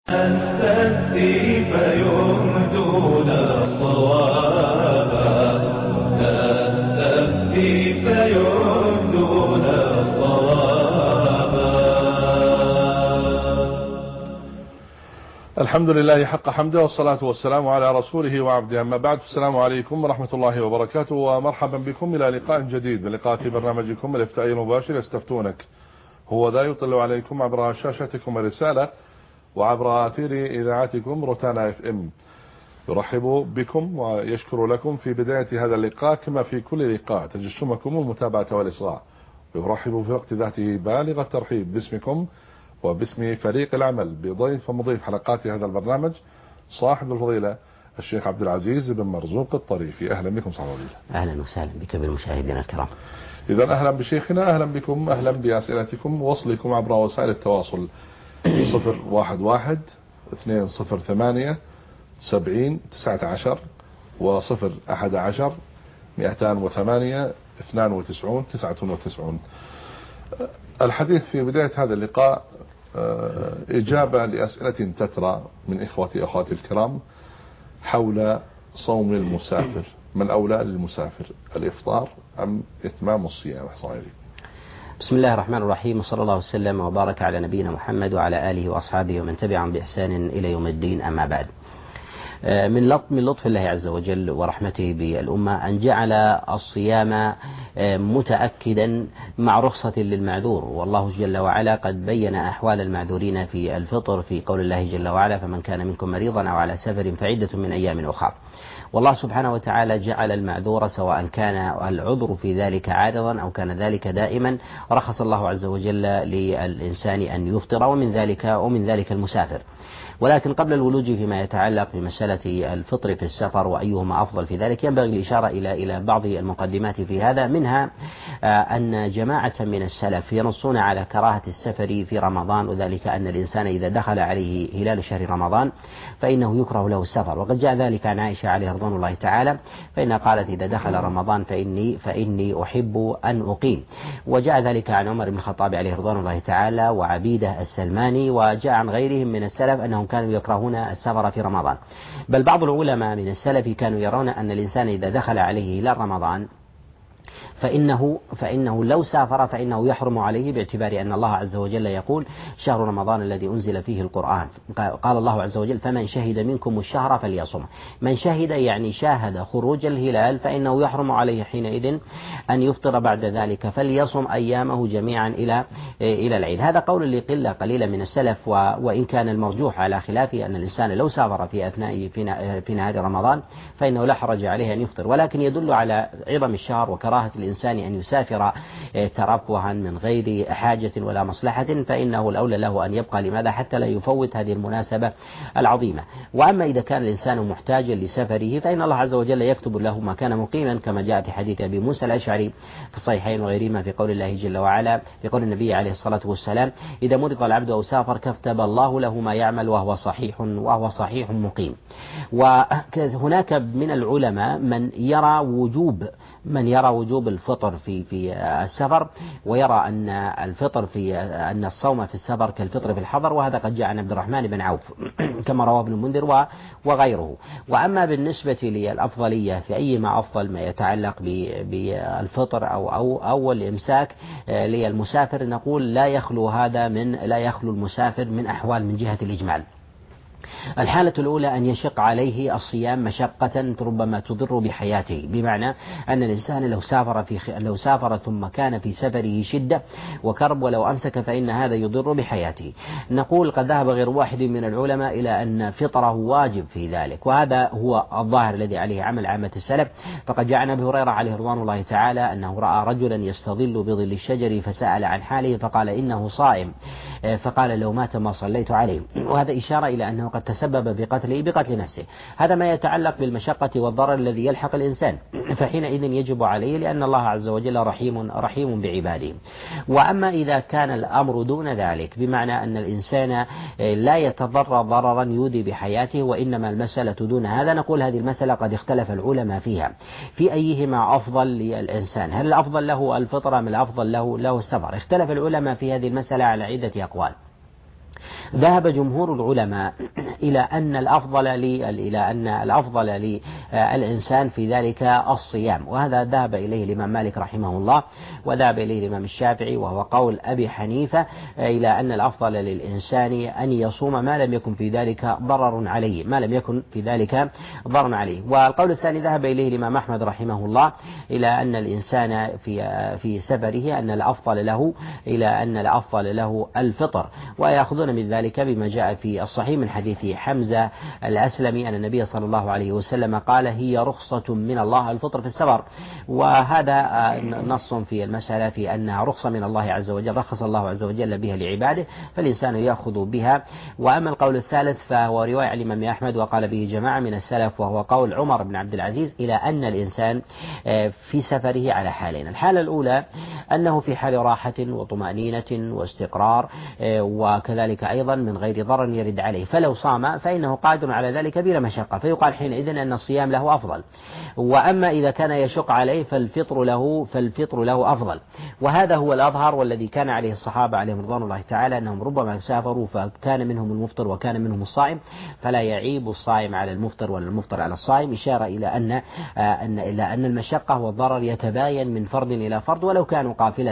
نستهدي فيهدون الصواب، نستهدي فيهدون الصواب. الحمد لله حق حمده، والصلاة والسلام على رسوله وعبده، أما بعد. السلام عليكم ورحمة الله وبركاته، ومرحبا بكم إلى لقاء جديد من لقاءات برنامجكم الإفتائي المباشر يستفتونك. هو ذا يطل عليكم عبر شاشتكم الرسالة وعبر أثير إذاعتكم روتانا FM. يرحب بكم ويشكر لكم في بداية هذا اللقاء كما في كل لقاء تجسمكم المتابعة والإصغاء. ويرحب في وقت ذاته بالغ الترحيب باسمكم وباسم فريق العمل بضيف ومضيف حلقات هذا البرنامج صاحب الفضيلة الشيخ عبد العزيز بن مرزوق الطريفي. أهلا بكم صاحب الفضيلة. أهلا وسهلا بك بالمشاهدين الكرام. إذا أهلا بشيخنا، أهلا بكم، أهلا بأسئلتكم ووصلكم عبر وسائل التواصل 011-208-70-19 و011-208-92-99. الحديث في بداية هذا اللقاء إجابة لأسئلة تترى من إخوتي أخواتي الكرام حول صوم المسافر. من أولى للمسافر، الإفطار أم إتمام الصيام؟ بسم الله الرحمن الرحيم، وصلى الله وسلم وبارك على نبينا محمد وعلى آله وأصحابه ومن تبعهم بإحسان إلى يوم الدين، أما بعد. من لطف الله عز وجل ورحمته بالأمة أن جعل الصيام متأكدا مع رخصة للمعذور، والله جل وعلا قد بين أحوال المعذورين في الفطر في قول الله جل وعلا: فمن كان منكم مريضا أو على سفر فعدة من أيام أخرى. والله سبحانه وتعالى جعل المعذور سواء كان العذر في ذلك عارضا أو كان ذلك دائما، رخص الله عز وجل للإنسان أن يفطر، ومن ذلك المسافر. ولكن قبل الولوج فيما يتعلق بمسألة الفطر في السفر وأيهما أفضل في ذلك، ينبغي الإشارة إلى بعض المقدمات في هذا. منها أن جماعة من السلف ينصون على كراهة السفر في رمضان، وذلك أن الإنسان إذا دخل عليه هلال شهر رمضان فإنه يكره له السفر، وقد جاء ذلك عن عائشة عليه رضوان الله تعالى، فإنها قالت: إذا دخل رمضان فإني أحب أن أقيم. وجاء ذلك عن عمر بن الخطاب عليه رضوان الله تعالى وعبيدة السلماني، وجاء عن غيرهم من السلف أنهم كانوا يكرهون السفر في رمضان. بل بعض العلماء من السلف كانوا يرون أن الإنسان إذا دخل عليه هلال رمضان فإنه لو سافر فإنه يحرم عليه، باعتبار أن الله عز وجل يقول: شهر رمضان الذي أنزل فيه القرآن. قال الله عز وجل: فمن شهد منكم الشهر فليصم. من شهد يعني شاهد خروج الهلال فإنه يحرم عليه حينئذ أن يفطر بعد ذلك، فليصم أيامه جميعا إلى العيد. هذا قول لقلة قليلة من السلف، وإن كان المرجوح على خلافه أن الإنسان لو سافر في نهار رمضان فإنه لا حرج عليه أن يفطر، ولكن يدل على عظم الشهر وكراهة الإنسان أن يسافر ترفها من غير حاجة ولا مصلحة، فإنه الأولى له أن يبقى. لماذا؟ حتى لا يفوت هذه المناسبة العظيمة. وأما إذا كان الإنسان محتاجا لسفره فإن الله عز وجل يكتب له ما كان مقيما، كما جاء في حديث أبي موسى الأشعري في الصحيحين وغيرهما في قول الله جل وعلا، في قول النبي عليه الصلاة والسلام: إذا مرض العبد أو سافر كتب الله له ما يعمل وهو صحيح مقيم. وهناك من العلماء من يرى وجوب الفطر في السفر، ويرى أن الصوم في السفر كالفطر في الحضر، وهذا قد جاء عن عبد الرحمن بن عوف كما رواه ابن المنذر وغيره. وأما بالنسبة للأفضلية في أي ما أفضل ما يتعلق بالفطر أو الإمساك للمسافر، نقول لا يخلو المسافر من أحوال من جهة الإجمال. الحالة الأولى أن يشق عليه الصيام مشقة ربما تضر بحياته، بمعنى أن الإنسان لو سافر ثم كان في سفره شدة وكرب ولو أمسك فإن هذا يضر بحياته. نقول قد ذهب غير واحد من العلماء إلى أن فطره واجب في ذلك، وهذا هو الظاهر الذي عليه عمل عامة السلف. فقد جاء عن أبي هريرة عليه رضوان الله تعالى أنه رأى رجلا يستظل بظل الشجر فسأل عن حاله فقال إنه صائم، فقال: لو مات ما صليت عليه. وهذا إشارة إلى أنه قد تسبب بقتل نفسه. هذا ما يتعلق بالمشقة والضرر الذي يلحق الإنسان، فحينئذ يجب عليه، لأن الله عز وجل رحيم بعباده. وأما إذا كان الأمر دون ذلك، بمعنى أن الإنسان لا يتضرر ضررا يؤذي بحياته، وإنما المسألة دون هذا، نقول هذه المسألة قد اختلف العلماء فيها في أيهما أفضل للإنسان، هل الأفضل له الفطر أم الأفضل له السفر؟ اختلف العلماء في هذه المسألة على عدة أقوال. ذهب جمهور العلماء إلى أن الأفضل للإنسان في ذلك الصيام، وهذا ذهب إليه الإمام مالك رحمه الله، وذهب إليه الإمام الشافعي، وهو قول أبي حنيفة، إلى أن الأفضل للإنسان أن يصوم ما لم يكن في ذلك ضرر عليه. والقول الثاني ذهب إليه الإمام أحمد رحمه الله إلى أن الإنسان في سفره أن الأفضل له الفطر، ويأخذون من ذلك بما جاء في الصحيح من حديث حمزة الأسلمي أن النبي صلى الله عليه وسلم قال: هي رخصة من الله الفطر في السفر. وهذا نص في المسألة في أنها رخصة من الله عز وجل، رخص الله عز وجل بها لعباده، فالإنسان يأخذ بها. وأما القول الثالث فهو رواية عن الإمام أحمد وقال به جماعة من السلف، وهو قول عمر بن عبد العزيز، إلى أن الإنسان في سفره على حالين: الحالة الأولى أنه في حال راحة وطمأنينة واستقرار، وكذلك أيضا من غير ضرر يرد عليه، فلو صام فإنه قادر على ذلك بلا مشقة، فيقال حينئذ أن الصيام له أفضل. وأما إذا كان يشق عليه فالفطر له أفضل، وهذا هو الأظهر والذي كان عليه الصحابة عليهم رضوان الله تعالى، أنهم ربما سافروا فكان منهم المفطر وكان منهم الصائم، فلا يعيب الصائم على المفطر ولا المفطر على الصائم، إشارة إلى أن المشقة والضرر يتباين من فرد إلى فرد ولو كانوا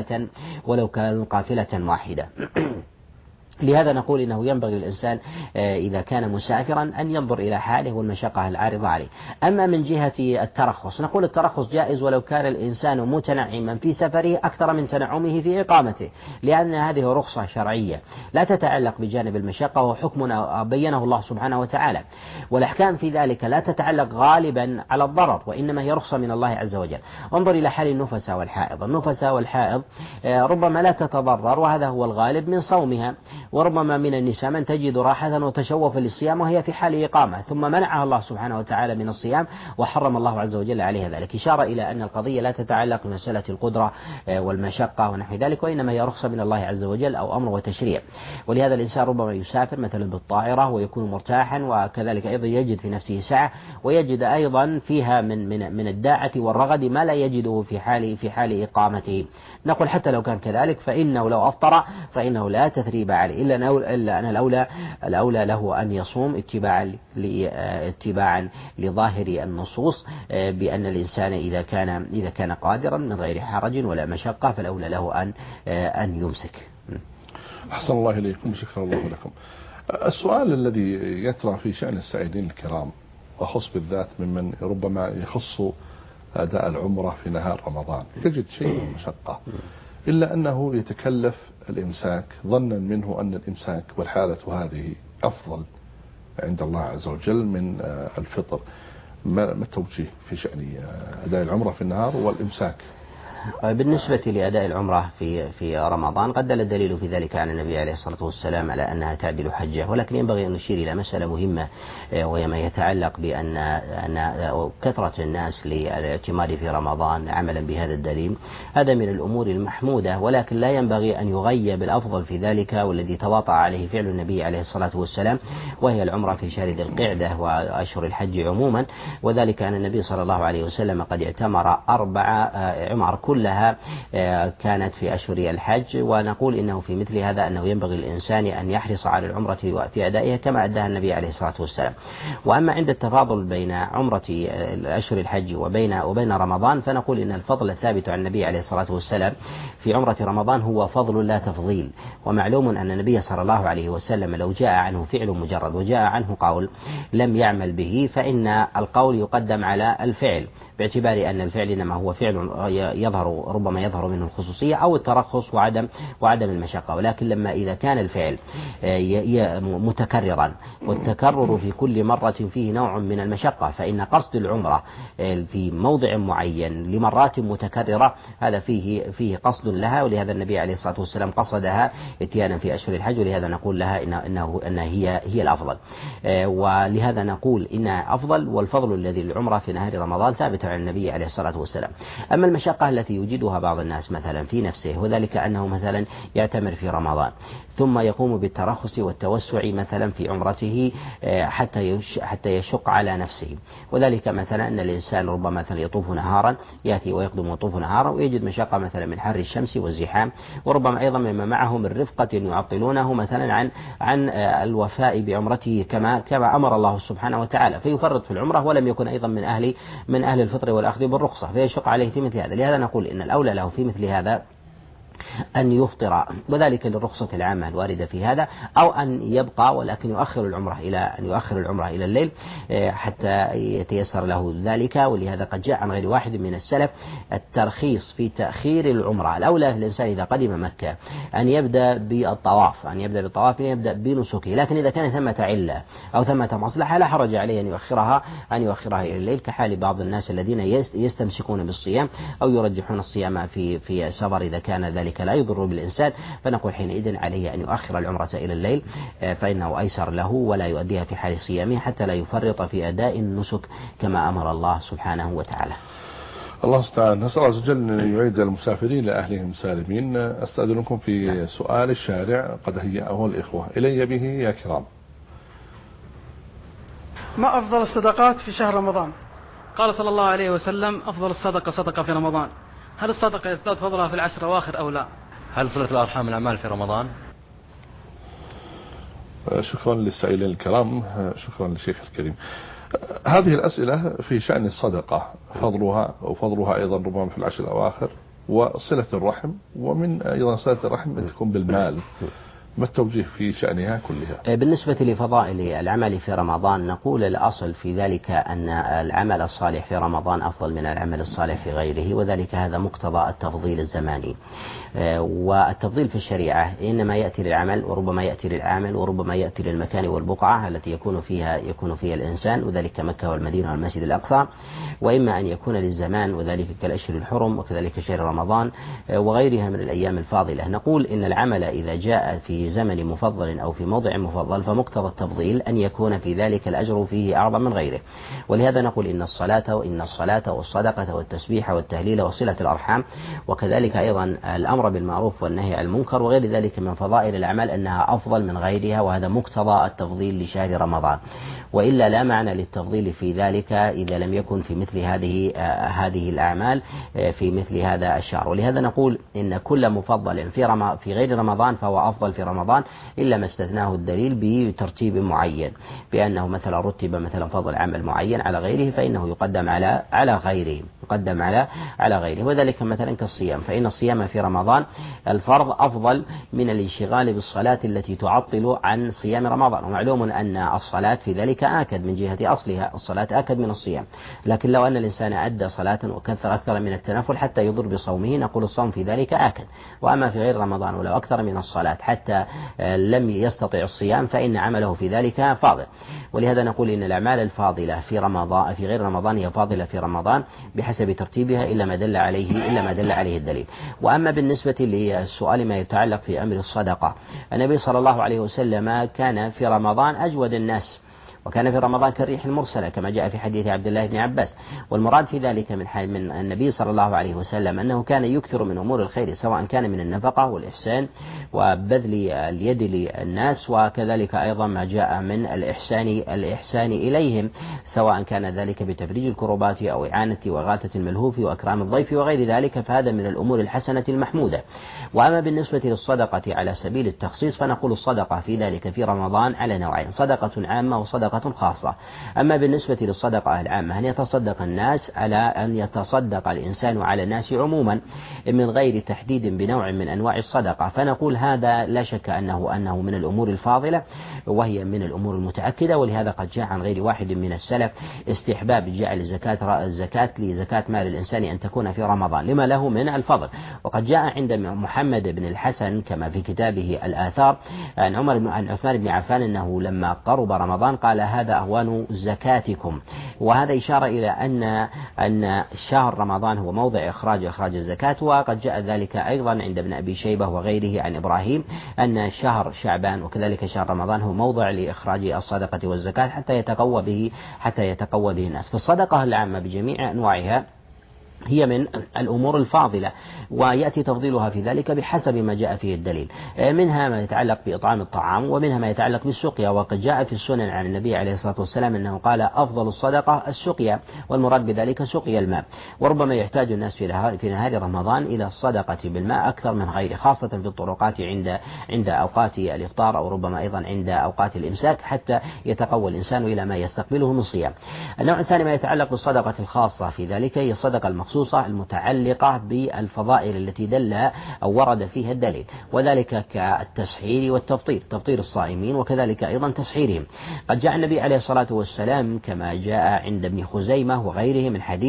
قافلة واحدة. لهذا نقول إنه ينبغي للإنسان إذا كان مسافرا أن ينظر إلى حاله والمشقة العارضة عليه. أما من جهة الترخص، نقول الترخص جائز ولو كان الإنسان متنعما في سفره أكثر من تنعمه في إقامته، لأن هذه رخصة شرعية لا تتعلق بجانب المشقة، وحكم بينه الله سبحانه وتعالى، والأحكام في ذلك لا تتعلق غالبا على الضرر، وإنما هي رخصة من الله عز وجل. انظر إلى حال النفساء والحائض ربما لا تتضرر، وهذا هو الغالب من صومها، وربما من النساء من تجد راحة وتشوف للصيام وهي في حال إقامة، ثم منعها الله سبحانه وتعالى من الصيام وحرم الله عز وجل عليها ذلك، إشارة إلى أن القضية لا تتعلق بمسألة القدرة والمشقة ونحو ذلك، وإنما هي رخصة من الله عز وجل أو أمر وتشريع. ولهذا الإنسان ربما يسافر مثلا بالطائرة ويكون مرتاحا، وكذلك أيضا يجد في نفسه سعة، ويجد أيضا فيها من الداعة والرغد ما لا يجده في حال إقامته. نقول حتى لو كان كذلك فإنه لو أفطر فإنه لا تثريب عليه، إلا أن الأولى له أن يصوم اتباعا لظاهر النصوص، بأن الإنسان إذا كان قادرا من غير حرج ولا مشقة فالأولى له أن يمسك. أحسن الله إليكم، شكرا الله لكم. السؤال الذي يترى في شأن السائلين الكرام، وخص بالذات ممن ربما يخص أداء العمرة في نهار رمضان، يجد شيء من المشقة إلا أنه يتكلف الإمساك ظنا منه أن الإمساك والحالة هذه أفضل عند الله عز وجل من الفطر. ما التوجيه في شأن أداء العمرة في النهار والإمساك؟ بالنسبة لأداء العمرة في رمضان قد دل الدليل في ذلك عن النبي عليه الصلاة والسلام على أنها تعدل حجة، ولكن ينبغي أن نشير إلى مسألة مهمة، وهي ما يتعلق بأن كثرة الناس للاعتماد في رمضان عملا بهذا الدليل، هذا من الأمور المحمودة، ولكن لا ينبغي أن يغيب الأفضل في ذلك والذي تواطأ عليه فعل النبي عليه الصلاة والسلام، وهي العمرة في شهر ذي القعدة وأشهر الحج عموما، وذلك أن النبي صلى الله عليه وسلم قد اعتمر 4 عمر كلها كانت في أشهر الحج. ونقول إنه في مثل هذا أنه ينبغي الإنسان أن يحرص على العمرة في أدائها كما أداها النبي عليه الصلاة والسلام. وأما عند التفاضل بين عمرة أشهر الحج وبين رمضان، فنقول إن الفضل الثابت عن النبي عليه الصلاة والسلام في عمرة رمضان هو فضل لا تفضيل، ومعلوم أن النبي صلى الله عليه وسلم لو جاء عنه فعل مجرد وجاء عنه قول لم يعمل به فإن القول يقدم على الفعل، باعتبار أن الفعل إنما هو فعل ربما يظهر منه الخصوصية أو الترخص وعدم المشقة. ولكن لما إذا كان الفعل متكررا، والتكرر في كل مرة فيه نوع من المشقة، فإن قصد العمرة في موضع معين لمرات متكررة هذا فيه قصد لها، ولهذا النبي عليه الصلاة والسلام قصدها اتيانا في أشهر الحج، ولهذا نقول لها إنها هي الأفضل. ولهذا نقول إنها أفضل، والفضل الذي للعمرة في نهار رمضان ثابت عن النبي عليه الصلاة والسلام. أما المشقة التي التي يوجدها بعض الناس مثلا في نفسه، وذلك أنه مثلا يعتمر في رمضان ثم يقوم بالترخص والتوسع مثلا في عمرته حتى يشق على نفسه. وذلك مثلا أن الإنسان ربما مثلا يطوف نهارا، يأتي ويقدم يطوف نهارا ويجد مشقة مثلا من حر الشمس والزحام، وربما أيضا مما معه من رفقة يعطلونه مثلا عن الوفاء بعمرته كما أمر الله سبحانه وتعالى، فيفرط في العمرة ولم يكن أيضا من أهل الفطر والأخذ بالرخصة، فيشق عليه في مثل هذا. لهذا نقول إن الأولى له في مثل هذا أن يفطر، وذلك للرخصة العامة الواردة في هذا، أو أن يبقى ولكن يؤخر العمرة إلى الليل حتى يتيسر له ذلك. ولهذا قد جاء عن غير واحد من السلف الترخيص في تأخير العمرة. الأولى للإنسان إذا قدم مكة أن يبدأ بالطواف، يبدأ بنسكه، لكن إذا كان ثمة علة أو ثمة مصلحة لا حرج عليه أن يؤخرها إلى الليل، كحال بعض الناس الذين يستمسكون بالصيام أو يرجحون الصيام في سفر إذا كان ذلك لا يضر بالإنسان، فنقول حينئذ عليه أن يؤخر العمرة إلى الليل فإنه أيسر له، ولا يؤديها في حال صيامه حتى لا يفرط في أداء النسك كما أمر الله سبحانه وتعالى. الله استعان. نسأل الله عز وجل أن يعيد المسافرين لأهلهم سالمين. أستأذنكم في سؤال الشارع قد هيأه الإخوة إلي به يا كرام. ما أفضل الصدقات في شهر رمضان؟ قال صلى الله عليه وسلم: أفضل الصدقة صدقة في رمضان. هل الصدقة يزداد فضلها في العشر الأواخر أو لا؟ هل صلة الأرحام الأعمال في رمضان؟ شكرا للسائلين الكرام، شكرا للشيخ الكريم. هذه الأسئلة في شأن الصدقة، فضلها أيضا ربما في العشر الأواخر، وصلة الرحم، ومن أيضا صلة الرحم تكون بالمال. ما التوجيه في شأنها كلها؟ بالنسبة لفضائل العمل في رمضان نقول الأصل في ذلك أن العمل الصالح في رمضان أفضل من العمل الصالح في غيره، وذلك هذا مقتضى التفضيل الزماني. والتفضيل في الشريعة إنما يأتي للعمل، وربما يأتي للعمل، وربما يأتي للمكان والبقعة التي يكون فيها الإنسان، وذلك مكة والمدينة والمسجد الأقصى، وإما أن يكون للزمان، وذلك كالأشهر الحرم، وكذلك شهر رمضان وغيرها من الأيام الفاضلة. نقول إن العمل إذا جاء في زمن مفضل أو في موضع مفضل فمقتضى التفضيل أن يكون في ذلك الأجر فيه أعظم من غيره. ولهذا نقول إن الصلاة والصدقة والتسبيح والتهليل وصلة الأرحام، وكذلك أيضا الأمر بالمعروف والنهي عن المنكر وغير ذلك من فضائل الأعمال أنها أفضل من غيرها، وهذا مقتضى التفضيل لشهر رمضان. وإلا لا معنى للتفضيل في ذلك إذا لم يكن في مثل هذه الأعمال في مثل هذا الشهر. ولهذا نقول إن كل مفضل في غير رمضان فهو أفضل في رمضان، إلا ما استثناه الدليل بترتيب معين، بأنه مثلا رتب مثلا فضل عمل معين على غيره فإنه يقدم على غيره. وذلك مثلا كالصيام، فإن الصيام في رمضان الفرض أفضل من الانشغال بالصلاة التي تعطل عن صيام رمضان. ومعلوم أن الصلاة في ذلك آكد من جهة أصلها، الصلاة آكد من الصيام، لكن لو أن الإنسان أدى صلاة وكثر أكثر من التنفل حتى يضر بصومه نقول الصوم في ذلك آكد. وأما في غير رمضان ولو أكثر من الصلاة حتى لم يستطع الصيام فإن عمله في ذلك فاضل. ولهذا نقول إن الأعمال الفاضلة في غير رمضان هي فاضلة في رمضان بحسب ترتيبها إلا ما دل عليه الدليل. وأما بالنسبة للسؤال ما يتعلق في أمر الصدقة، النبي صلى الله عليه وسلم كان في رمضان أجود الناس، وكان في رمضان كالريح المرسلة كما جاء في حديث عبد الله بن عباس. والمراد في ذلك من النبي صلى الله عليه وسلم أنه كان يكثر من أمور الخير، سواء كان من النفقة والإحسان وبذل اليد للناس، وكذلك أيضا ما جاء من الإحسان إليهم، سواء كان ذلك بتفريج الكربات أو إعانة وإغاثة الملهوف وأكرام الضيف وغير ذلك، فهذا من الأمور الحسنة المحمودة. وأما بالنسبة للصدقة على سبيل التخصيص فنقول الصدقة في ذلك في رمضان على نوعين: صدقة عامة وصدقة خاصة. أما بالنسبة للصدقة العامة أن يتصدق الناس على أن يتصدق الإنسان على الناس عموما من غير تحديد بنوع من أنواع الصدقة، فنقول هذا لا شك أنه من الأمور الفاضلة وهي من الأمور المتأكدة. ولهذا قد جاء عن غير واحد من السلف استحباب جعل لزكاة مال الإنسان أن تكون في رمضان لما له من الفضل. وقد جاء عند محمد بن الحسن كما في كتابه الآثار عن عثمان بن عفان أنه لما قرب رمضان قال: هذا أهوان زكاتكم. وهذا إشارة إلى أن شهر رمضان هو موضع إخراج الزكاة. وقد جاء ذلك أيضا عند ابن أبي شيبة وغيره عن إبراهيم أن شهر شعبان وكذلك شهر رمضان هو موضع لإخراج الصدقة والزكاة حتى يتقوى به الناس. فالصدقة العامة بجميع أنواعها هي من الأمور الفاضلة، ويأتي تفضيلها في ذلك بحسب ما جاء فيه الدليل. منها ما يتعلق بإطعام الطعام، ومنها ما يتعلق بالسقيا. وقد جاء في السنن عن النبي عليه الصلاة والسلام أنه قال أفضل الصدقة السقيا، والمراد بذلك سقيا الماء. وربما يحتاج الناس في نهار رمضان إلى الصدقة بالماء أكثر من غيره، خاصة في الطرقات عند أوقات الإفطار، أو ربما أيضا عند أوقات الإمساك، حتى يتقوى الإنسان إلى ما يستقبله من صيام. النوع الثاني ما يتعلق بالصدقة الخاصة في ذلك، هي الصدقة المخصوصة المتعلقة بالفضائل التي دل أو ورد فيها الدليل، وذلك كالتسحير والتفطير، تفطير الصائمين وكذلك أيضا تسحيرهم. قد جاء النبي عليه الصلاة والسلام كما جاء عند ابن خزيمة وغيره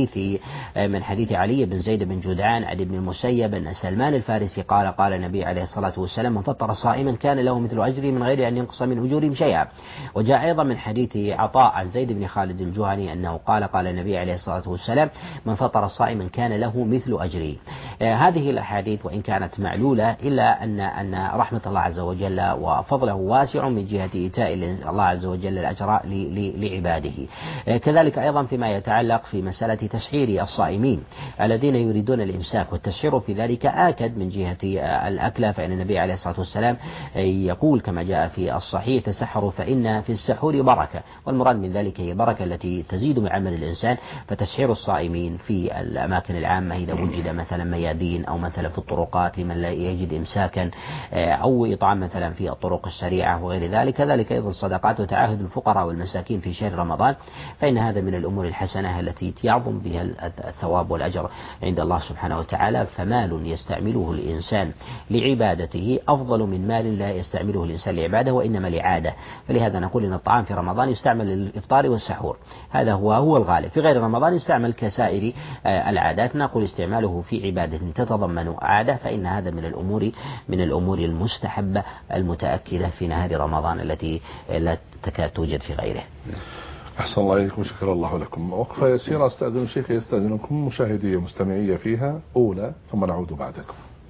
من حديث علي بن زيد بن جدعان عن ابن المسيب أن سلمان الفارسي قال النبي عليه الصلاة والسلام: من فطر صائما كان له مثل أجره من غير أن ينقص من أجورهم شيئا. وجاء أيضا من حديث عطاء عن زيد بن خالد الجهني أنه قال النبي عليه الصلاة والسلام: من فطر صائما كان له مثل أجره. هذه الأحاديث وإن كانت معلولة، إلا أن رحمة الله عز وجل وفضله واسع من جهة إيتاء الله عز وجل الأجر لعباده. كذلك أيضا فيما يتعلق في مسألة تسحير الصائمين الذين يريدون الإمساك، والتسحير في ذلك آكد من جهة الأكل، فإن النبي عليه الصلاة والسلام يقول كما جاء في الصحيح: تسحروا فإن في السحور بركة. والمراد من ذلك هي البركة التي تزيد من عمل الإنسان. فتسحير الصائمين في الأماكن العامة إذا وجد مثلا ميادين، أو مثلا في الطرقات لمن لا يجد إمساكا، أو إطعام مثلا في الطرق السريعة وغير ذلك. كذلك أيضا الصدقات وتعاهد الفقراء والمساكين في شهر رمضان، فإن هذا من الأمور الحسنة التي يعظم بها الثواب والأجر عند الله سبحانه وتعالى. فمال يستعمله الإنسان لعبادته أفضل من مال لا يستعمله الإنسان لعباده وإنما لعادة. فلهذا نقول إن الطعام في رمضان يستعمل للإفطار والسحور، هذا هو الغالب. في غير رمضان يستعمل كسائر العادات، نقول استعماله في عبادة تتضمن عادة، فإن هذا من الأمور المستحبة المتأكدة في نهار رمضان التي لا تكاد توجد في غيره. أحسن الله إليكم، شكر الله لكم. وقفة يسيرة أستأذن الشيخ يستأذنكم مشاهدية مستمعية فيها أولى، ثم نعود بعدكم.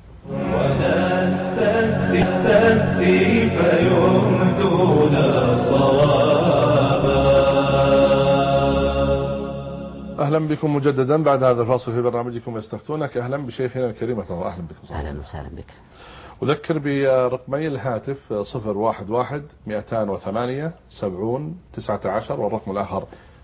ونستفتي فيمدون صوابا. أهلا بكم مجددا بعد هذا الفاصل في برنامجكم يستفتونك. أهلا بشيخنا الكريم، أهلا بكم. أهلا وسهلا بك. أذكر برقمي الهاتف 011-208-70-19 والرقم الآخر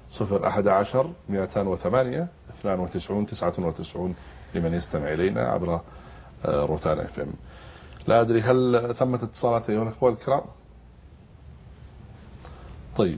011-208-92-99 لمن يستمع إلينا عبر روتانا FM. لا أدري هل ثمت اتصالات أيها الأخوة الكرام؟ طيب،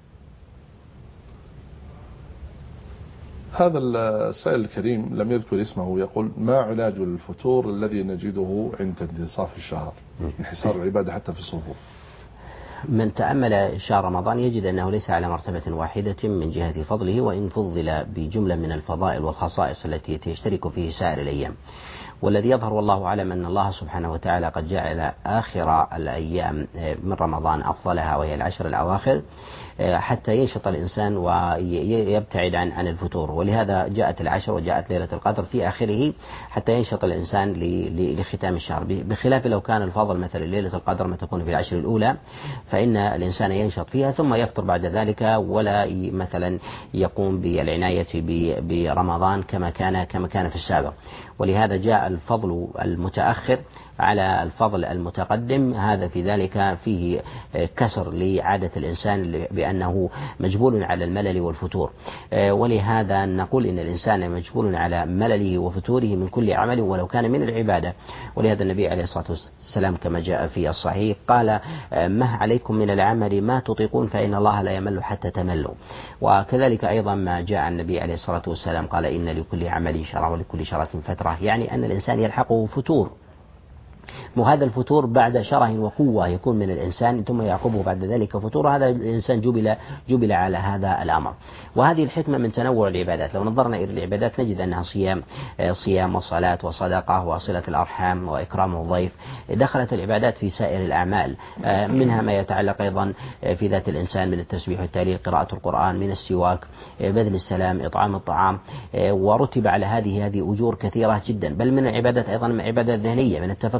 هذا السائل الكريم لم يذكر اسمه، يقول: ما علاج الفتور الذي نجده عند انتصاف الشهر، انحسار العبادة حتى في الصفوف؟ من تأمل شهر رمضان يجد أنه ليس على مرتبة واحدة من جهة فضله، وإن فضل بجملة من الفضائل والخصائص التي يشترك فيه سائر الأيام. والذي يظهر والله أعلم أن الله سبحانه وتعالى قد جعل آخر الأيام من رمضان أفضلها، وهي العشر الأواخر، حتى ينشط الإنسان ويبتعد عن الفتور. ولهذا جاءت العشر وجاءت ليلة القدر في آخره حتى ينشط الإنسان لختام الشهر، بخلاف لو كان الفضل مثلا ليلة القدر ما تكون في العشر الأولى، فإن الإنسان ينشط فيها ثم يفطر بعد ذلك، ولا مثلا يقوم بالعناية برمضان كما كان في السابق. ولهذا جاء الفضل المتأخر على الفضل المتقدم. هذا في ذلك فيه كسر لعادة الإنسان بأنه مجبول على الملل والفتور، ولهذا نقول إن الإنسان مجبول على ملله وفتوره من كل عمل ولو كان من العبادة. ولهذا النبي عليه الصلاة والسلام كما جاء في الصحيح قال: ما عليكم من العمل ما تطيقون فإن الله لا يمل حتى تملوا. وكذلك أيضا ما جاء عن النبي عليه الصلاة والسلام قال: إن لكل عمل شرع ولكل شرة فترة، يعني أن الإنسان يلحقه فتور، وهذا الفتور بعد شره وقوة يكون من الإنسان ثم يعقبه بعد ذلك فتور. هذا الإنسان جبل على هذا الأمر. وهذه الحكمة من تنوع العبادات. لو نظرنا إلى العبادات نجد أنها صيام وصلاة وصدقة وصلة الأرحام وإكرام الضيف. دخلت العبادات في سائر الأعمال، منها ما يتعلق أيضا في ذات الإنسان من التسبيح والتهليل، قراءة القرآن، من السواك، بذل السلام، إطعام الطعام، ورتب على هذه أجور كثيرة جدا. بل من العبادات أيضا عبادة ذهنية، من التفكر في خلق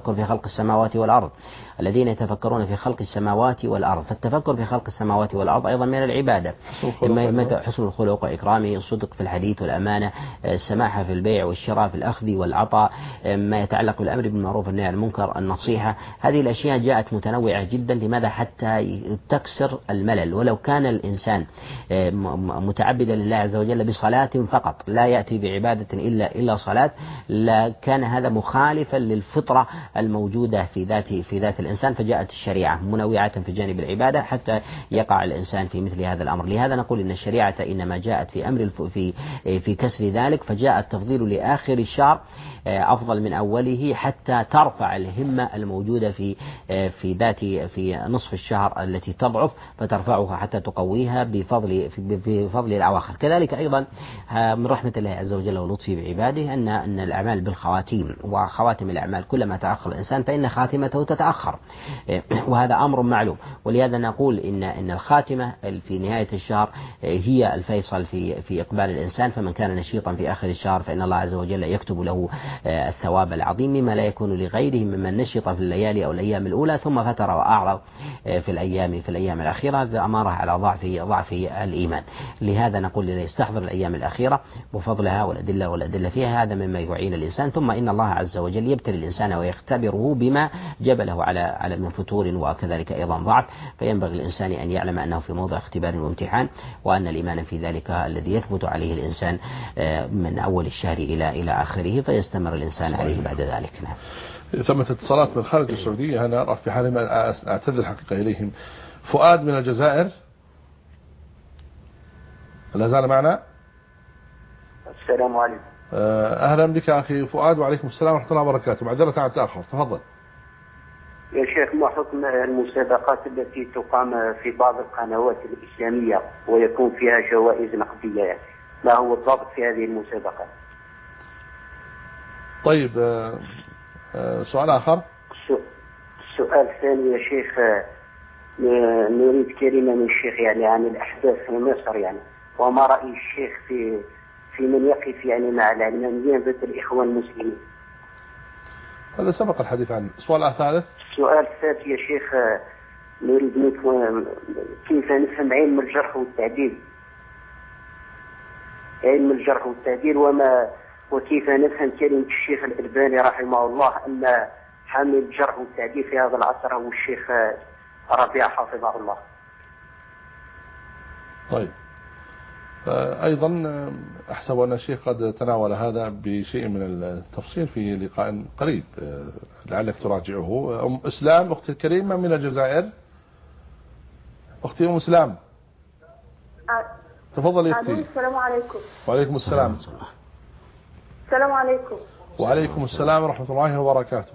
السماوات والأرض الذين يتفكرون في خلق السماوات والأرض. فالتفكر في خلق السماوات والأرض أيضا من العبادة، إما حسن الخلق وإكرامه، الصدق في الحديث والأمانة، السماحة في البيع والشراء، في الأخذ والعطاء، ما يتعلق بالأمر بالمعروف والنهي عن المنكر، النصيحة. هذه الأشياء جاءت متنوعة جدا. لماذا؟ حتى تكسر الملل. ولو كان الإنسان متعبدا لله عز وجل بصلاة فقط، لا يأتي بعبادة إلا صلاة، لكان هذا مخالفا للفطرة الموجودة في ذات الإنسان. فجاءت الشريعة منوعة في جانب العبادة حتى يقع الإنسان في مثل هذا الأمر. لهذا نقول إن الشريعة إنما جاءت في أمر في كسر ذلك، فجاء التفضيل لآخر الشهر أفضل من أوله حتى ترفع الهمة الموجودة في نصف الشهر التي تضعف، فترفعها حتى تقويها بفضل الأواخر. كذلك أيضا من رحمة الله عز وجل ولطفه بعباده أن الأعمال بالخواتيم، وخواتم الأعمال كلما تأخر الإنسان فإن خاتمته تتأخر، وهذا أمر معلوم. ولهذا نقول إن الخاتمة في نهاية الشهر هي الفيصل في إقبال الإنسان. فمن كان نشيطا في آخر الشهر فإن الله عز وجل يكتب له الثواب العظيم مما لا يكون لغيره ممن نشط في الليالي أو الأيام الأولى ثم فتر وأعرض في الأيام الأخيرة. هذا أماره على ضعف الإيمان. لهذا نقول يستحضر الأيام الأخيرة وفضلها والأدلة فيها، هذا مما يعين الإنسان. ثم إن الله عز وجل يبتلي الإنسان ويختبره بما جبله على من فتور وكذلك أيضا ضعف. فينبغي الإنسان أن يعلم أنه في موضع اختبار وامتحان، وأن الإيمان في ذلك الذي يثبت عليه الإنسان من أول الشهر إلى آخره، فيستمر الإنسان عليه بعد ذلك. نعم. ثمة اتصالات من خارج السعودية. أنا أعرف في حال ما أعتذر حقيقة إليهم. فؤاد من الجزائر، لا زال معنا. السلام عليكم. أهلا بك أخي فؤاد. وعليكم السلام ورحمة الله وبركاته. معذرة عن التأخر، تفضل. يا شيخ، ما حكم المسابقات التي تقام في بعض القنوات الإسلامية ويكون فيها جوائز نقدية؟ يعني ما هو الضابط في هذه المسابقات؟ طيب، سؤال آخر. السؤال الثاني يا شيخ، نريد كلمة من الشيخ يعني عن الأحداث في مصر، يعني وما رأي الشيخ في من يقف يعني مع العلمانيين ضد الإخوان المسلمين. هذا سبق الحديث عنه. السؤال الثالث. السؤال الثالث يا شيخ، نريد نفهم كيف نفهم علم الجرح والتعديل، علم الجرح والتعديل، وكيف نفهم كلمة الشيخ الألباني رحمه الله أن حامل الجرح والتعديل في هذا العصر هو الشيخ ربيع حفظه الله. طيب، أيضا أحسب أن الشيخ قد تناول هذا بشيء من التفصيل في لقاء قريب، لعلك تراجعه. أم إسلام، أختي الكريمة من الجزائر. أختي أم إسلام، تفضلي أختي. السلام عليكم. وعليكم السلام. السلام عليكم. وعليكم السلام ورحمة الله وبركاته.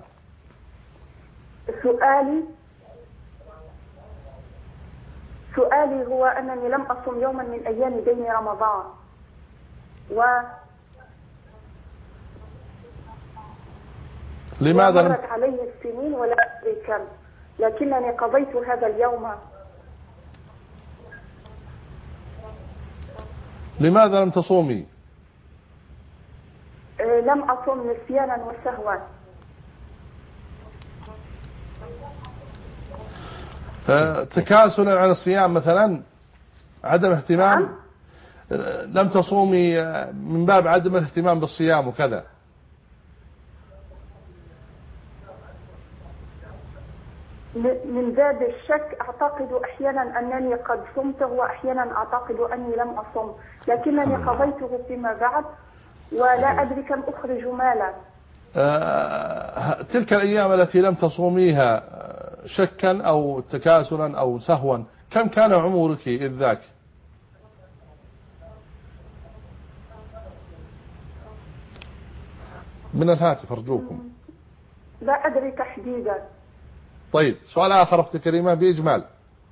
سؤالي هو أنني لم أصم يوما من أيام بين رمضان، لماذا مرت علي السنين ولا أدري كم، لكنني قضيت هذا اليوم. لماذا لم تصومي؟ لم أصم نسيانا وسهوا. تكاسلا عن الصيام مثلا، عدم اهتمام. لم تصومي من باب عدم الاهتمام بالصيام وكذا. من باب الشك أعتقد أحيانا أنني قد صمته، وأحيانا أعتقد أني لم أصم، لكنني قضيته فيما بعد ولا أدري كم أخرج مالا. تلك الأيام التي لم تصوميها شكا أو تكاسلا أو سهوا، كم كان عمرك إذ ذاك؟ من الهاتف أرجوكم. لا أدري تحديدا. طيب، سؤال آخر أختي كريمة بإجمال.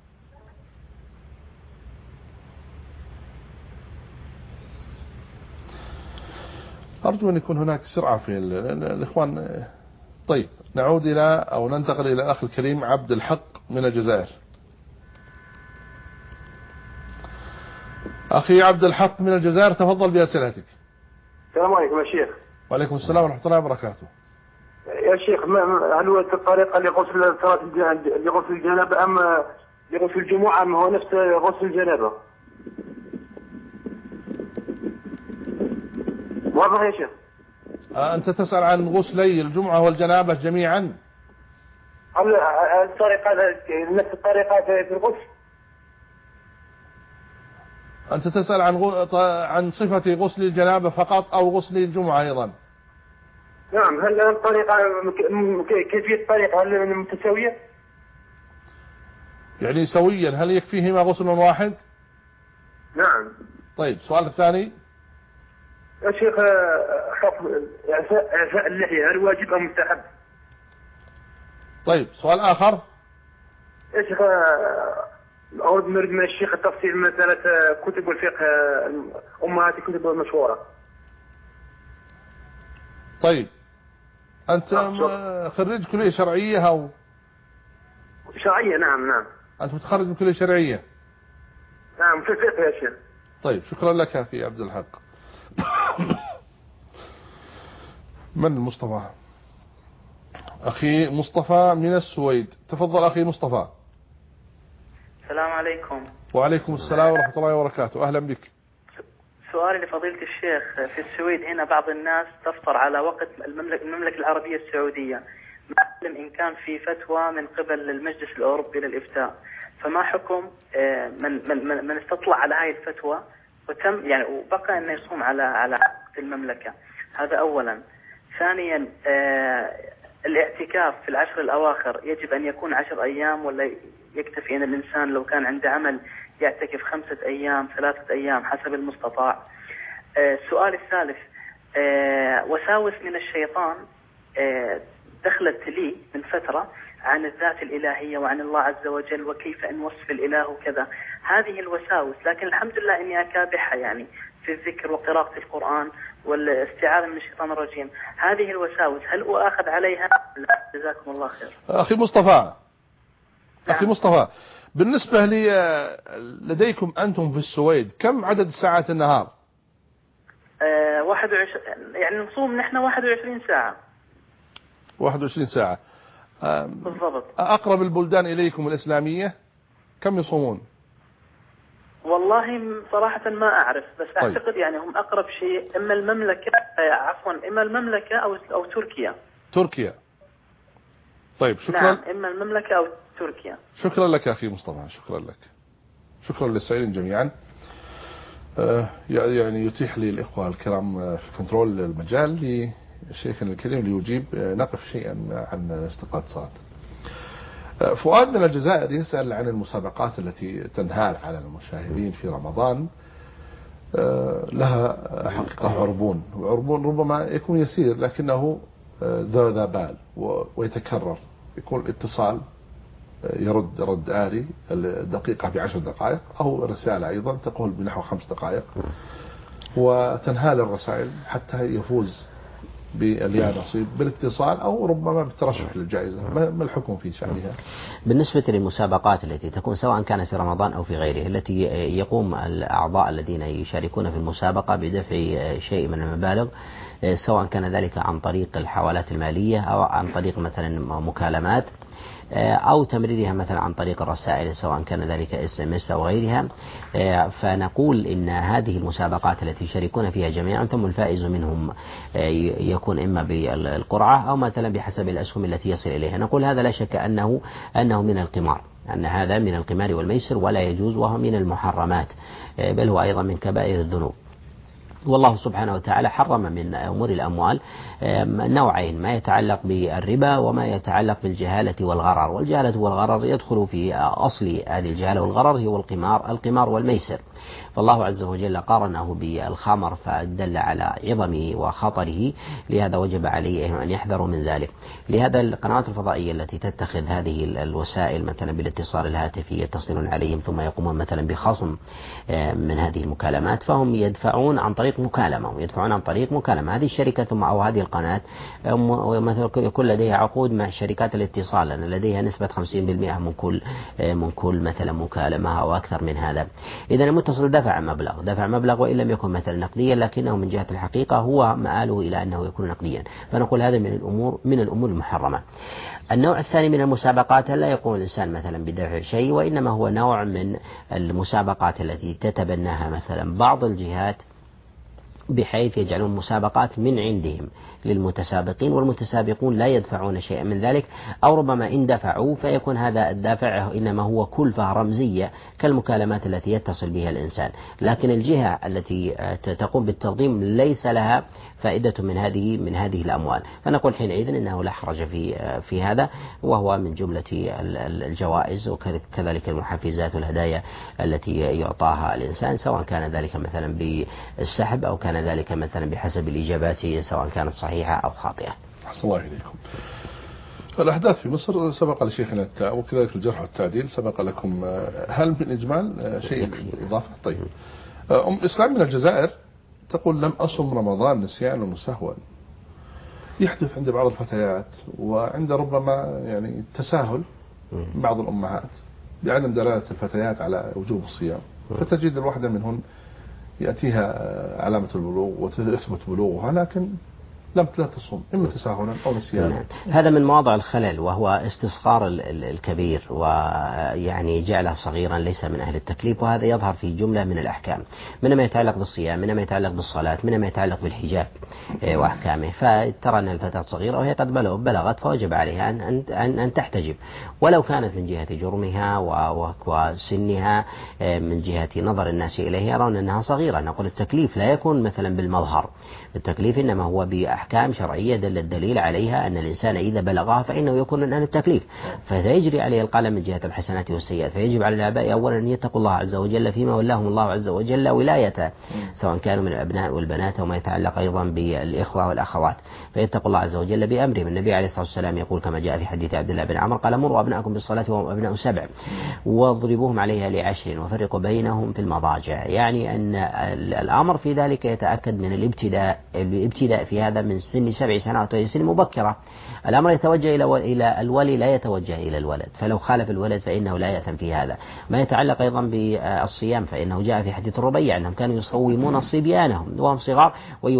أرجو أن يكون هناك سرعة في الإخوان. طيب، نعود أو ننتقل إلى الأخ الكريم عبد الحق من الجزائر. أخي عبد الحق من الجزائر، تفضل بأسئلتك. السلام عليكم يا شيخ. وعليكم السلام ورحمة الله وبركاته. يا شيخ هل هو الطريقة لغسل الجنابة أم لغسل الجمعة أم هو نفس غسل الجنابة؟ واضح يا شيخ؟ أنت تسأل عن غسلي الجمعة والجنابة جميعا؟ هل الطريقة نفس الطريقة في الغسل؟ أنت تسأل عن صفة غسل الجنابة فقط أو غسل الجمعة أيضا؟ نعم. هل الطريقة كيفية الطريقة هل متساوية؟ يعني سويا، هل يكفيهما غسل واحد؟ نعم. طيب، السؤال الثاني يا شيخ، إعفاء اللحية هل واجب أم مستحب؟ طيب، سؤال آخر يا شيخ، أود نريد من الشيخ التفصيل مسألة كتب الفقه، أمهات الكتب المشهورة. طيب، أنت خريج كلية شرعية أو؟ شرعية. نعم. أنت متخرج من كلية شرعية؟ نعم، في الفقه يا شيخ. طيب، شكرا لك أخي عبد الحق. من مصطفى؟ أخي مصطفى من السويد، تفضل أخي مصطفى. السلام عليكم. وعليكم السلام ورحمة الله وبركاته، أهلا بك. سؤالي لفضيلة الشيخ، في السويد هنا بعض الناس تفطر على وقت المملكة العربية السعودية، ما أعلم إن كان في فتوى من قبل المجلس الأوروبي للإفتاء، فما حكم من استطلع على هاي الفتوى وتم يعني وبقى أنه يصوم على وقت المملكة؟ هذا أولا. ثانيا، الاعتكاف في العشر الأواخر يجب أن يكون 10 أيام ولا يكتفي أن الإنسان لو كان عنده عمل يعتكف 5 أيام 3 أيام حسب المستطاع؟ السؤال الثالث، وساوس من الشيطان دخلت لي من فترة عن الذات الإلهية وعن الله عز وجل وكيف أن وصف الإله وكذا، هذه الوساوس، لكن الحمد لله أني أكابحها يعني في الذكر وقراءة القرآن والاستعاذة من الشيطان الرجيم. هذه الوساوس هل أؤاخذ عليها؟ جزاكم الله خير. أخي مصطفى، أخي مصطفى، بالنسبة لديكم أنتم في السويد كم عدد ساعات النهار؟ 21، يعني نصوم نحن 21 ساعة. 21 ساعة بالضبط. أقرب البلدان إليكم الإسلامية كم يصومون؟ والله صراحة ما أعرف، بس طيب. أعتقد يعني هم أقرب شيء إما المملكة إما المملكة أو تركيا. تركيا. طيب، شكرا. نعم، إما المملكة أو تركيا. شكرا لك أخي مصطفى، شكرا لك، شكرا للسائلين جميعا. يعني يتيح لي الإخوة الكرام في كنترول المجال لشيخنا الكريم ليجيب نقف شيئا عن استقاط صاد. فؤاد من الجزائر يسأل عن المسابقات التي تنهال على المشاهدين في رمضان. لها حقيقة عربون، وعربون ربما يكون يسير لكنه ذا بال ويتكرر. يكون الاتصال يرد رد آلي الدقيقة ب10 دقائق، أو رسالة أيضا تقول بنحو 5 دقائق، وتنهال الرسائل حتى يفوز باليا نصيب بالاتصال أو ربما بالترشح للجائزة. ما الحكم في شأنها؟ بالنسبة للمسابقات التي تكون سواء كانت في رمضان أو في غيره، التي يقوم الأعضاء الذين يشاركون في المسابقة بدفع شيء من المبالغ، سواء كان ذلك عن طريق الحوالات المالية أو عن طريق مثلا مكالمات أو تمريرها مثلا عن طريق الرسائل، سواء كان ذلك SMS أو غيرها، فنقول إن هذه المسابقات التي يشاركون فيها جميعا ثم الفائز منهم يكون إما بالقرعة أو مثلا بحسب الأسهم التي يصل إليها. نقول هذا لا شك أنه من القمار، أن هذا من القمار والميسر ولا يجوز، وهو من المحرمات، بل هو أيضا من كبائر الذنوب. والله سبحانه وتعالى حرم من أمور الأموال نوعين، ما يتعلق بالربا وما يتعلق بالجهالة والغرر. والجهالة والغرر يدخل في أصل هذه الجهالة والغرر هو القمار والميسر. فالله عز وجل قارنه بالخمر فدل على عظمه وخطره، لهذا وجب عليهم أن يحذروا من ذلك. لهذا القنوات الفضائية التي تتخذ هذه الوسائل مثلا بالاتصال الهاتفي يتصلون عليهم ثم يقومون مثلا بخصم من هذه المكالمات، فهم يدفعون عن طريق طريق مكالمة ويدفعون عن طريق مكالمة. هذه الشركة ثم أو هذه القناة مثلا يكون لديها عقود مع شركات الاتصال لأن لديها نسبة 50% من كل مثلا مكالمة أو أكثر من هذا. إذا المتصل دفع مبلغ وإن لم يكن مثلا نقديا لكنه من جهة الحقيقة هو مآله إلى أنه يكون نقديا، فنقول هذا من الأمور المحرمة. النوع الثاني من المسابقات لا يقوم الإنسان مثلا بدفع شيء، وإنما هو نوع من المسابقات التي تتبناها مثلا بعض الجهات بحيث يجعلون مسابقات من عندهم للمتسابقين، والمتسابقون لا يدفعون شيئا من ذلك، أو ربما إن دفعوا فيكون هذا الدافع إنما هو كلفة رمزية كالمكالمات التي يتصل بها الإنسان، لكن الجهة التي تقوم بالتنظيم ليس لها فائدة من هذه الأموال، فنقول حينئذ إنه لا حرج في هذا، وهو من جملة الجوائز وكذلك المحفزات والهدايا التي يعطاها الإنسان، سواء كان ذلك مثلا بالسحب أو كان ذلك مثلا بحسب الإجابات سواء كانت صحيحة أو خاطئة. أحسن الله إليكم. الأحداث في مصر سبق لشيخنا وكذلك الجرح والتعديل سبق لكم، هل من إجمال شيء إضافة؟ طيب. إسلام من الجزائر تقول لم أصم رمضان نسيانا وسهوا. يحدث عند بعض الفتيات وعند ربما يعني تساهل بعض الأمهات بعدم دلالة الفتيات على وجوب الصيام، فتجد الواحدة منهن يأتيها علامة البلوغ وتثبت بلوغها لكن لا تصم، إما تساهلا أو نسيانا. هذا من مواضع الخلل، وهو استصغار الكبير ويعني جعله صغيرا ليس من أهل التكليف، وهذا يظهر في جملة من الأحكام منما يتعلق بالصيام، منما يتعلق بالصلاة، منما يتعلق بالحجاب وأحكامه. فترى أن الفتاة صغيرة وهي قد بلغت فوجب عليها أن تحتجب، ولو كانت من جهة جرمها وسنها من جهة نظر الناس إليها يرون أنها صغيرة. نقول التكليف لا يكون مثلا بالمظهر، التكليف إنما هو بأحكام شرعية دل الدليل عليها أن الإنسان إذا بلغها فإنه يكون من أهل التكليف، فسيجري عليه القلم من جهة الحسنات والسيئات. فيجب على الآباء أولا أن يتقوا الله عز وجل فيما ولاهم الله عز وجل ولايته، سواء كانوا من الأبناء والبنات وما يتعلق أيضا بالإخوة والأخوات، فيتقوا الله عز وجل بأمرهم. النبي عليه الصلاة والسلام يقول كما جاء في حديث عبد الله بن عمر قال: مروا أبناءكم بالصلاة وهم أبناء 7 واضربوهم عليها ل10 وفرقوا بينهم في المضاجع. يعني أن الأمر في ذلك يتأكد من الابتداء في هذا من سن 7 سنوات، وهي سن مبكرة. الأمر يتوجه إلى الولي لا يتوجه إلى الولد، فلو خالف الولد فإنه لا يأثم في هذا. ما يتعلق أيضا بالصيام فإنه جاء في حديث الربيع أنهم كانوا يصومون صبيانهم وهم صغار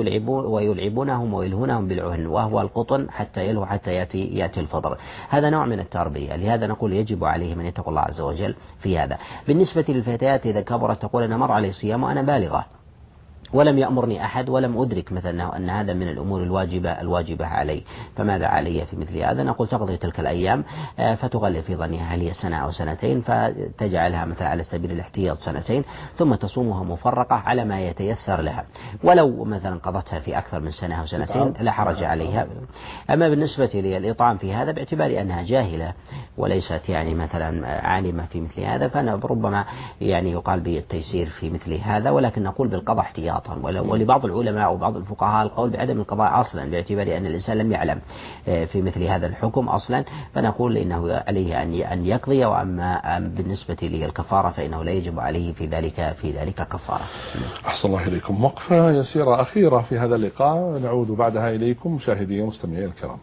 ويلعبونهم ويلهونهم بالعهن وهو القطن حتى يلهو حتى يأتي الفطر. هذا نوع من التربية، لهذا نقول يجب عليهم أن يتقوا الله عز وجل في هذا. بالنسبة للفتيات إذا كبرت تقول أنا مر علي صيام وأنا بالغة ولم يأمرني أحد ولم أدرك مثلا أن هذا من الأمور الواجبة علي، فماذا علي في مثل هذا؟ نقول تقضي تلك الأيام فتغلب في ظنها هل هي سنة أو سنتين، فتجعلها مثلا على سبيل الاحتياط 2 ثم تصومها مفرقة على ما يتيسر لها، ولو مثلا قضتها في أكثر من سنة أو 2 لا حرج عليها. أما بالنسبة للإطعام في هذا باعتبار أنها جاهلة وليست يعني مثلا عالمة في مثل هذا، فربما يعني يقال بالتيسير في مثل هذا، ولكن نقول بالقضاء احتياط. ولبعض العلماء وبعض الفقهاء القول بعدم القضاء أصلا باعتبار أن الإنسان لم يعلم في مثل هذا الحكم أصلا، فنقول إنه عليه أن يقضي. وأما بالنسبة للكفارة فإنه لا يجب عليه في ذلك كفارة. أحسن الله إليكم. وقفة يسيرة أخيرة في هذا اللقاء، نعود بعدها إليكم مشاهدي ومستمعي الكرام.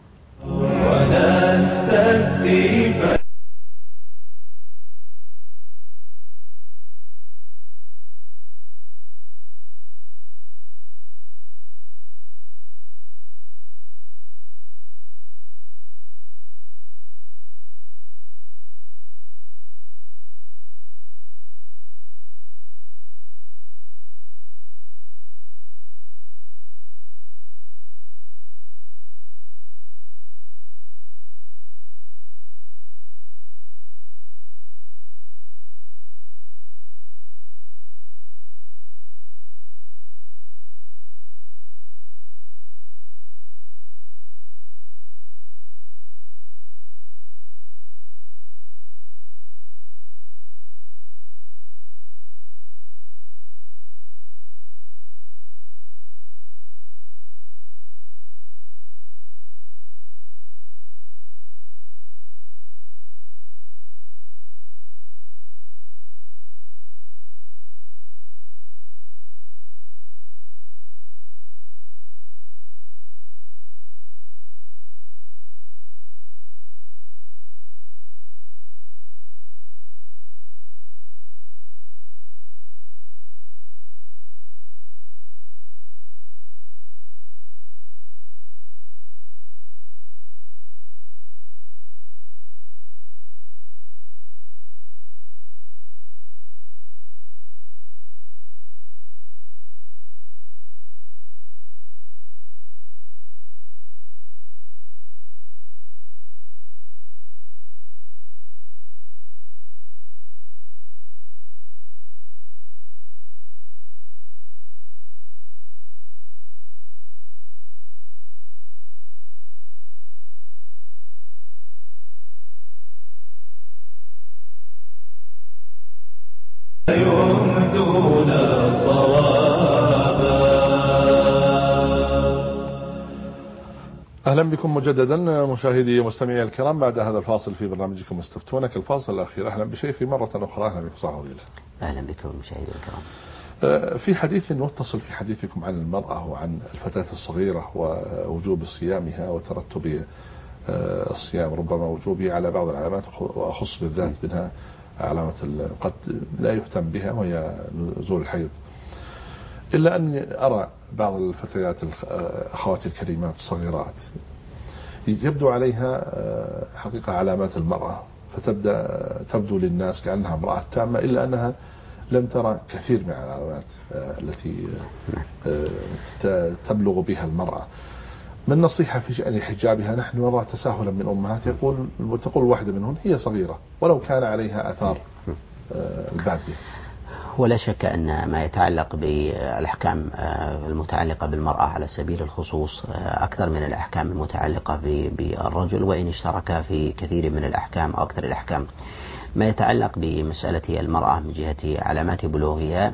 أهلا بكم مجددا مشاهدي ومستمعي الكرام بعد هذا الفاصل في برنامجكم استفتونك الفاصل الأخير. أهلا بشيخي مرة أخرى. أهلا بكم صاحب الله. أهلا بكم مشاهدي الكرام. في حديث نتصل في حديثكم عن المرأة وعن الفتاة الصغيرة ووجوب صيامها وترتب الصيام ربما وجوبه على بعض العلامات وأخص بالذات منها علامة قد لا يهتم بها وهي نزول الحيض، إلا أن أرى بعض الفتيات أخواتي الكريمات الصغيرات يبدو عليها حقيقة علامات المرأة، تبدو للناس كأنها امرأة تامة، إلا أنها لم ترى كثير من العلامات التي تبلغ بها المرأة. من نصيحة في شأن حجابها؟ نحن نرى تساهلا من أمهات تقول واحدة منهن هي صغيرة ولو كان عليها أثار البادية. ولا شك أن ما يتعلق بالأحكام المتعلقة بالمرأة على سبيل الخصوص أكثر من الأحكام المتعلقة بالرجل، وإن اشترك في كثير من الأحكام أو أكثر الأحكام. ما يتعلق بمسألة المرأة من جهة علامات بلوغها،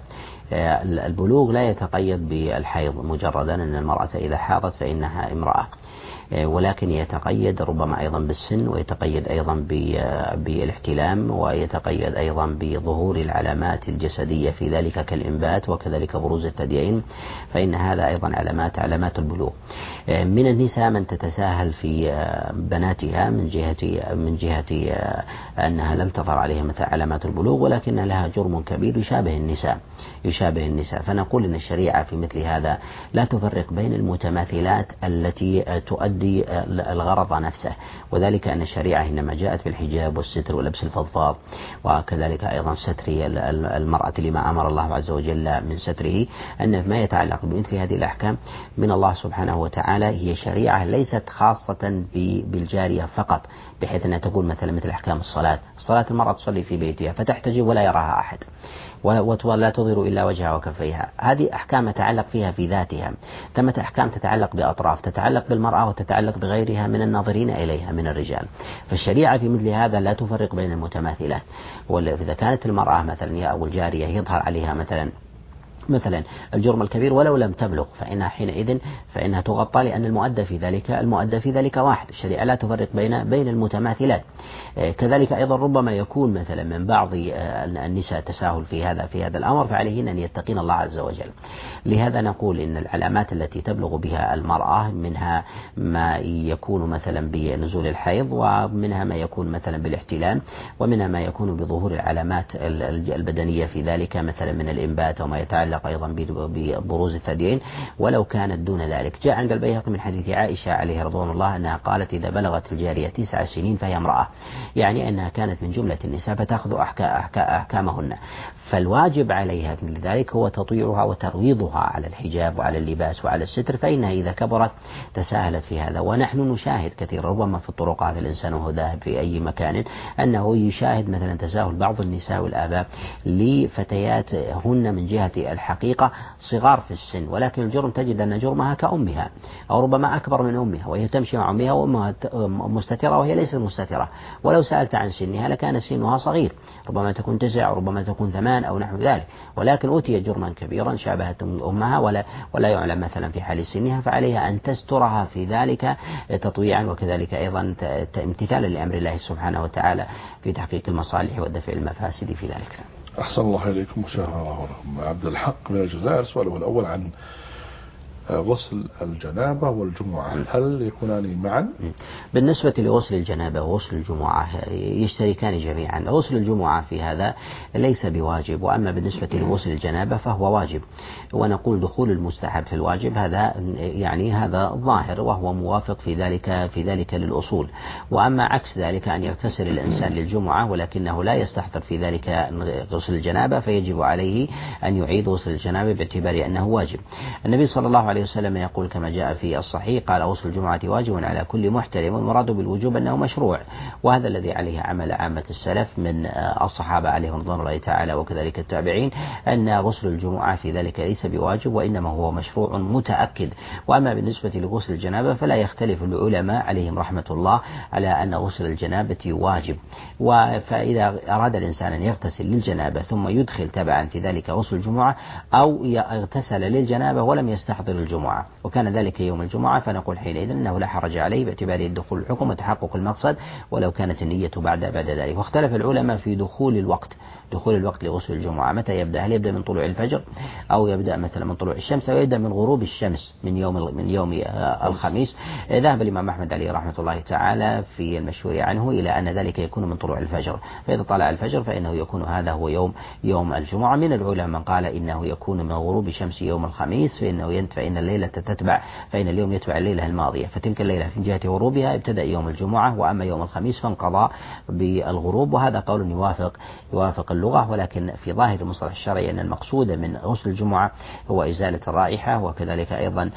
البلوغ لا يتقيد بالحيض مجردا أن المرأة إذا حاضت فإنها امرأة، ولكن يتقيد ربما أيضا بالسن، ويتقيد أيضا بالاحتلام، ويتقيد أيضا بظهور العلامات الجسدية في ذلك كالإنبات وكذلك بروز الثديين، فإن هذا أيضا علامات البلوغ. من النساء من تتساهل في بناتها من جهة أنها لم تظهر عليها مثل علامات البلوغ، ولكن لها جرم كبير يشابه النساء. فنقول أن الشريعة في مثل هذا لا تفرق بين المتماثلات التي تؤدي الغرض نفسه، وذلك أن الشريعة إنما جاءت بالحجاب والستر ولبس الفضفاض، وكذلك أيضا ستر المرأة لما أمر الله عز وجل من ستره. أن ما يتعلق بمثل هذه الأحكام من الله سبحانه وتعالى هي شريعة ليست خاصة بالجارية فقط، بحيث أنها تقول مثل أحكام الصلاة المرأة تصلي في بيتها فتحتجب ولا يراها أحد ولا تظهر إلا وجهها وكفيها، هذه أحكام تتعلق فيها في ذاتها. ثمة أحكام تتعلق بأطراف، تتعلق بالمرأة وتتعلق بغيرها من الناظرين إليها من الرجال. فالشريعة في مثل هذا لا تفرق بين المتماثلات. وإذا كانت المرأة مثلا أو الجارية يظهر عليها مثلا الجرم الكبير ولو لم تبلغ، فإنها حينئذ فإنها تغطى، لأن المؤدى في ذلك واحد. الشريعة لا تفرق بين المتماثلات. كذلك أيضا ربما يكون مثلا من بعض النساء تساهل في هذا الأمر، فعليهن أن يتقين الله عز وجل. لهذا نقول إن العلامات التي تبلغ بها المرأة منها ما يكون مثلا بنزول الحيض، ومنها ما يكون مثلا بالاحتلام، ومنها ما يكون بظهور العلامات البدنية في ذلك مثلا من الإنبات وما يتعلق أيضا ببروز الثديين ولو كانت دون ذلك. جاء عند البيهقي من حديث عائشة عليه رضوان الله أنها قالت إذا بلغت الجارية 9 سنين فهي امرأة، يعني أنها كانت من جملة النساء فتأخذ أحكامهن. فالواجب عليها من ذلك هو تطيعها وترويضها على الحجاب وعلى اللباس وعلى الستر، فإنها إذا كبرت تساهلت في هذا. ونحن نشاهد كثيرا ربما في الطرقات الإنسان وهو ذاهب في أي مكان أنه يشاهد مثلا تساهل بعض النساء والآباء لفتيات هن من جهة الحقيقة صغار في السن، ولكن الجرم تجد أن جرمها كأمها أو ربما أكبر من أمها، وهي تمشي مع أمها وأمها مستترة وهي ليست مستترة. ولو سألت عن سنها لكان سنها صغير، ربما تكون 9 وربما تكون 8 أو نحو ذلك، ولكن أتي جرما كبيرا شابهت أمها ولا يعلم مثلا في حال سنها، فعليها أن تسترها في ذلك تطويعا، وكذلك أيضا امتثالا لأمر الله سبحانه وتعالى في تحقيق المصالح ودفع المفاسد في ذلك. أحسن الله إليكم وشكر الله لكم. عبد الحق من الجزائر سؤاله الأول عن غسل الجنابة والجمعة، هل يكونان معا؟ بالنسبة لغسل الجنابة وغسل الجمعة يشتركان جميعا. غسل الجمعة في هذا ليس بواجب، وأما بالنسبة لغسل الجنابة فهو واجب، ونقول دخول المستحب في الواجب هذا ظاهر وهو موافق في ذلك للأصول. وأما عكس ذلك أن يغتسل الإنسان للجمعة ولكنه لا يستحضر في ذلك غسل الجنابة، فيجب عليه أن يعيد غسل الجنابة باعتبار أنه واجب. النبي صلى الله عليه وسلم يقول كما جاء في الصحيح قال غسل الجمعة واجب على كل محترم، والمراد بالوجوب أنه مشروع، وهذا الذي عليه عمل عامة السلف من الصحابة عليهم رضوان الله تعالى وكذلك التابعين، أن غسل الجمعة في ذلك ليس بواجب وإنما هو مشروع متأكد. وأما بالنسبة لغسل الجنابة فلا يختلف العلماء عليهم رحمة الله على أن غسل الجنابة واجب. فإذا أراد الإنسان أن يغتسل للجنابة ثم يدخل تبعا في ذلك غسل الجمعة، أو اغتسل للجنابة ولم يستحضر الجمعة، وكان ذلك يوم الجمعة، فنقول حينئذ أنه لا حرج عليه باعتبار دخول الحكم وتحقق المقصد ولو كانت النية بعد ذلك. واختلف العلماء في دخول الوقت لغسل الجمعة، متى يبدأ؟ هل يبدأ من طلوع الفجر أو يبدأ مثلا من طلوع الشمس أو يبدأ من غروب الشمس من يوم الخميس؟ ذهب الإمام أحمد عليه رحمة الله تعالى في المشهور عنه إلى أن ذلك يكون من طلوع الفجر، فإذا طلع الفجر فإنه يكون هذا هو يوم الجمعة. من العلماء من قال إنه يكون من غروب شمس يوم الخميس، فإن الليلة تتبع، فإن اليوم يتبع الليلة الماضية، فتلك الليلة في جهة غروبها ابتدأ يوم الجمعة، وأما يوم الخميس فانقضى بالغروب. وهذا قول يوافق اللغة، ولكن في ظاهر المصطلح الشرعي أن المقصود من غسل الجمعة هو إزالة الرائحة، وكذلك أيضا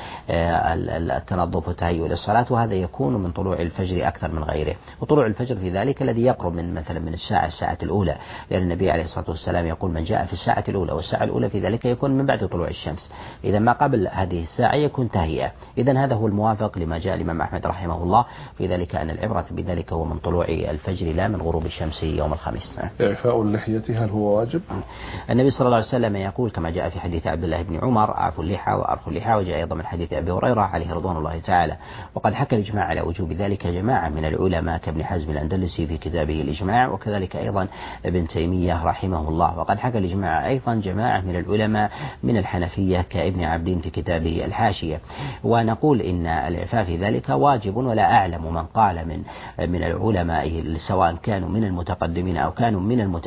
التنظف والتهيؤ للصلاة، وهذا يكون من طلوع الفجر أكثر من غيره. وطلوع الفجر في ذلك الذي يقرب من الساعة الأولى، لأن النبي عليه الصلاة والسلام يقول من جاء في الساعة الأولى، والساعة الأولى في ذلك يكون من بعد طلوع الشمس، إذا ما قبل هذه الساعة يكون تهيئة. إذا هذا هو الموافق لما جاء الإمام أحمد رحمه الله في ذلك، أن العبرة بذلك هو من طلوع الفجر لا من غروب الشمس يوم الخميس. إعفاء اللحية هل هو واجب؟ النبي صلى الله عليه وسلم يقول كما جاء في حديث عبد الله بن عمر أعفوا اللحى وأرخوا اللحى، وجاء أيضا من حديث أبي هريرة عليه رضوان الله تعالى. وقد حكى الإجماع على وجوب ذلك جماعة من العلماء كابن حزم الأندلسي في كتابه الإجماع، وكذلك أيضا ابن تيمية رحمه الله. وقد حكى الإجماع أيضا جماعة من العلماء من الحنفية كابن عبدين في كتابه الحاشية. ونقول إن الإعفاء في ذلك واجب، ولا أعلم من قال من العلماء سواء كانوا من المتقدمين أو كانوا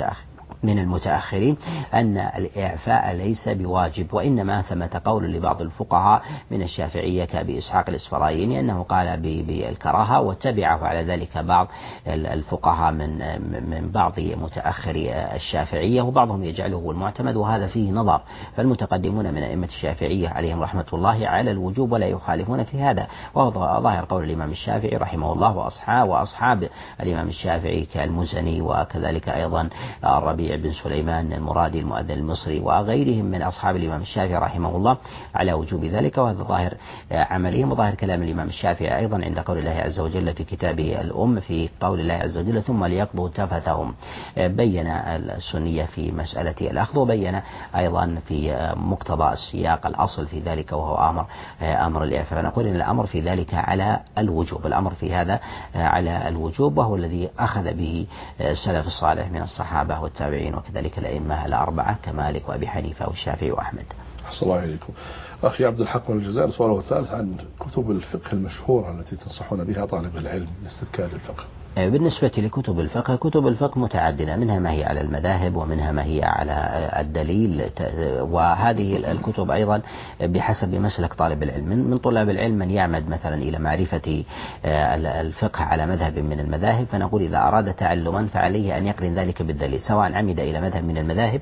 من المتأخرين أن الإعفاء ليس بواجب، وإنما ثمة قول لبعض الفقهاء من الشافعية كأبي إسحاق الإسفرايني أنه قال بالكراهة، وتبعه على ذلك بعض الفقهاء من بعض متأخري الشافعية، وبعضهم يجعله المعتمد، وهذا فيه نظر. فالمتقدمون من أئمة الشافعية عليهم رحمة الله على الوجوب ولا يخالفون في هذا، وهو ظاهر قول الإمام الشافعي رحمه الله وأصحاب الإمام الشافعي كالمزني، وكذلك أيضا الربيع بن سليمان المرادي المؤذن المصري وغيرهم من أصحاب الإمام الشافعي رحمه الله على وجوب ذلك. وهذا ظاهر عملهم وظاهر كلام الإمام الشافعي أيضا عند قول الله عز وجل في كتابه الأم في قول الله عز وجل ثم ليقضوا تفثهم. بين السنية في مسألة الأخذ، وبين أيضا في مقتضى السياق الأصل في ذلك وهو أمر الإعفاء. فنقول إن الأمر في ذلك على الوجوب، الأمر في هذا على الوجوب، وهو الذي أخذ به السلف الصالح من الصحابة والتابعين وكذلك الأئمة الأربعة كمالك وأبي حنيفة والشافعي وأحمد. أحسن الله إليكم. أخي عبد الحق من الجزائر، سؤاله الثالث عن كتب الفقه المشهورة التي تنصحون بها طالب العلم لاستذكار الفقه. بالنسبة لكتب الفقه، كتب الفقه متعددة، منها ما هي على المذاهب ومنها ما هي على الدليل، وهذه الكتب أيضا بحسب مسلك طالب العلم. من طلاب العلم من يعمد مثلا إلى معرفة الفقه على مذهب من المذاهب، فنقول إذا أراد تعلما فعليه أن يقرن ذلك بالدليل، سواء عمد إلى مذهب من المذاهب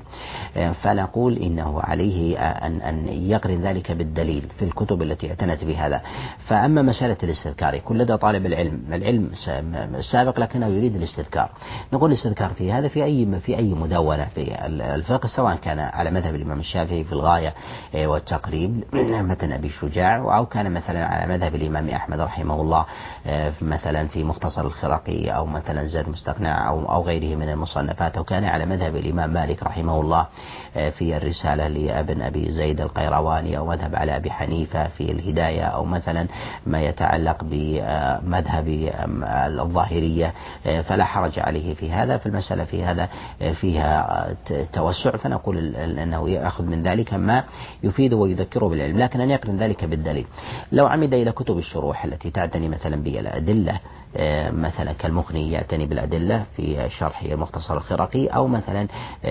فنقول إنه عليه أن يقرن ذلك بالدليل في الكتب التي اعتنت بهذا. فأما مسألة الاستذكار يكون لدى طالب العلم السابق لكنه يريد الاستذكار، نقول الاستذكار في هذا في أي مدونة في الفقه، سواء كان على مذهب الإمام الشافعي في الغاية والتقريب مثلا أبي شجاع، أو كان مثلا على مذهب الإمام أحمد رحمه الله مثلا في مختصر الخرقي، أو مثلا زاد مستقنع أو غيره من المصنفات، أو كان على مذهب الإمام مالك رحمه الله في الرسالة لابن أبي زيد القيرواني، أو مذهب على أبي حنيفة في الهداية، أو مثلا ما يتعلق بمذهب الظاهرية، فلا حرج عليه في هذا. فالمسألة في هذا فيها توسع، فنقول أنه يأخذ من ذلك ما يفيد ويذكره بالعلم، لكن أن يقرن ذلك بالدليل. لو عمد إلى كتب الشروح التي تعتني مثلا بالأدلة، مثلا كالمغني يعتني بالأدلة في شرح المختصر الخرقي، أو مثلا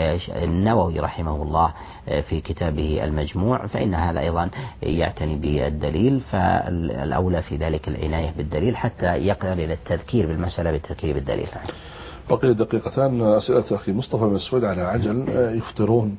النووي رحمه الله في كتابه المجموع، فإن هذا أيضا يعتني بالدليل، فالأولى في ذلك العناية بالدليل حتى يقدر إلى التذكير بالمسألة بالتذكير بالدليل. بقي دقيقتان. أسئلة أخي مصطفى من السويد على عجل يفطرون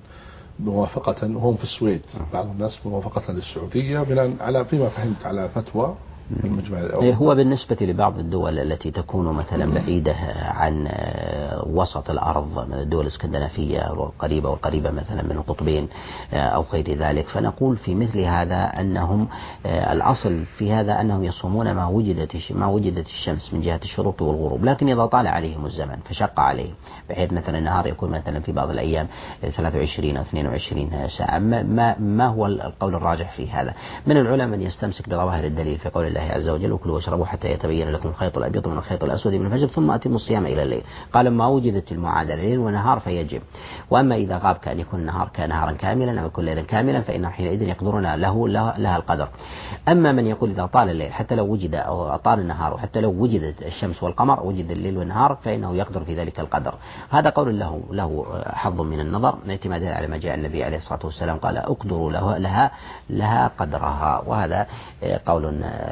موافقة وهم في السويد، بعض الناس موافقة للسعودية بناء على فيما فهمت على فتوى هو بالنسبة لبعض الدول التي تكون مثلا بعيدة عن وسط الأرض، الدول الاسكندنافية والقريبة مثلا من القطبين أو غير ذلك، فنقول في مثل هذا أنهم الأصل في هذا أنهم يصومون ما وجدت الشمس من جهة الشروق والغروب، لكن إذا طال عليهم الزمن فشق عليهم بحيث مثلا النهار يكون مثلا في بعض الأيام 23 أو 22 ساعة، ما هو القول الراجح في هذا؟ من العلماء من يستمسك بظواهر الدليل في قول الله عز وجل: وكلوا واشربوا حتى يتبين لكم الخيط الأبيض من الخيط الأسود من الفجر ثم أتموا الصيام إلى الليل. قال ما وجدت المعادلة ليل ونهار فيجب، وأما إذا غاب كأن يكون النهار كنهارا كاملا أو يكون ليلا كاملا فإنه حينئذ يقدرون لها القدر. أما من يقول إذا طال الليل حتى لو وجد أو طال النهار وحتى لو وجدت الشمس والقمر وجد الليل والنهار فإنه يقدر في ذلك القدر، هذا قول له حظ من النظر اعتمادا على ما جاء النبي عليه الصلاة والسلام قال: اقدروا لها قدرها، وهذا قول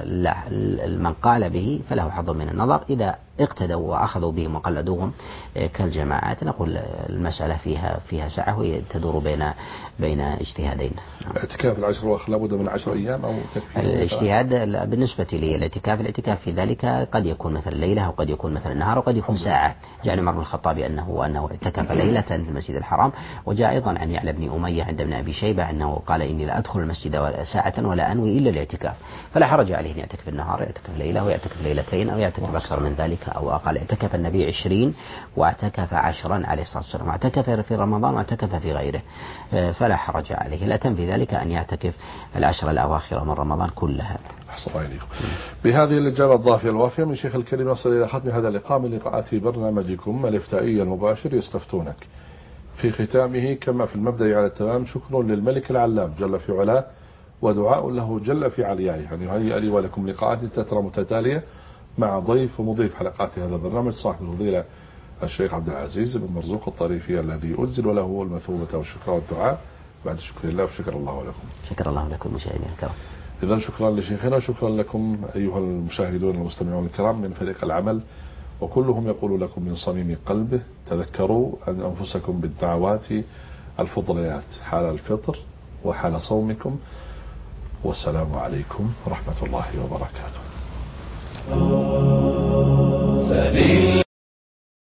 من قال به فله حظ من النظر. إذا اقتدوا وأخذوا بهم وقلدوهم كالجماعات نقول المسألة فيها سعة وتدور بين اجتهادين. الاعتكاف العشر الأواخر لابد من 10 أيام أو تكفي؟ الاجتهاد بالنسبة لي الاعتكاف في ذلك قد يكون مثل ليلة أو قد يكون مثل نهار وقد يكون ساعة. جاء عمر بن الخطاب أنه اعتكف ليلة في المسجد الحرام، وجاء أيضا عن يعلى بن أمية عند ابن أبي شيبة أنه قال: إني لا أدخل المسجد ساعة ولا أنوي إلا الاعتكاف. فلا حرج عليه أن يعتكف النهار، يعتكف ليلة ويعتكف ليلتين أو يعتكف أكثر من ذلك أو أقل. اعتكف النبي 20 واعتكف 10 عليه الصلاة والسلام، واعتكف في رمضان واعتكف في غيره، فلا حرج عليه. لا تنفي ذلك أن يعتكف 10 الأواخر من رمضان كلها. أحسن الله إليكم. بهذه الإجابة الضافية الوافية من شيخ الكريم نصل إلى ختم هذا اللقاء من لقاءات برنامجكم الافتائي المباشر يستفتونك. في ختامه كما في المبدأ على التمام شكر للملك العلام جل في علاه ودعاء له جل في عليائه، يعني هيئ لي ولكم لقاءات تترى متتالية مع ضيف ومضيف حلقات هذا البرنامج صاحب الفضيلة الشيخ عبد العزيز بن مرزوق الطريفي الذي أنزل له المثوبة والشكر والدعاء بعد شكر الله وشكر الله لكم. شكر الله لكم مشاهدينا الكرام. إذا شكرا لشيخنا وشكرا لكم أيها المشاهدون المستمعون الكرام من فريق العمل، وكلهم يقول لكم من صميم قلبه: تذكروا أن أنفسكم بالدعوات الفضليات حال الفطر وحال صومكم، والسلام عليكم ورحمة الله وبركاته.